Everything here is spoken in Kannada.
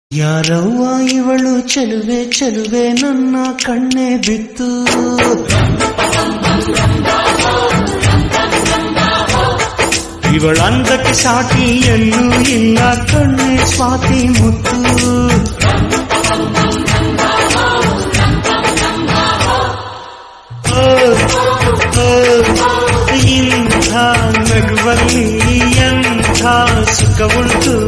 ಯಾರವ್ವ ಇವಳು ಚೆಲುವೆ ಚೆಲುವೆ ನನ್ನ ಕಣ್ಣೆ ಬಿತ್ತು. ಇವಳಂದಕ್ಕೆ ಸಾಟಿ ಎಲ್ಲೂ ಇಲ್ಲ ಕಣ್ಣೆ ಸ್ವಾತಿ ಮುತ್ತು. ಇಂಥ ನಗುವಲ್ಲಿ ಎಂಥ ಸುಖ ಉಂಟು.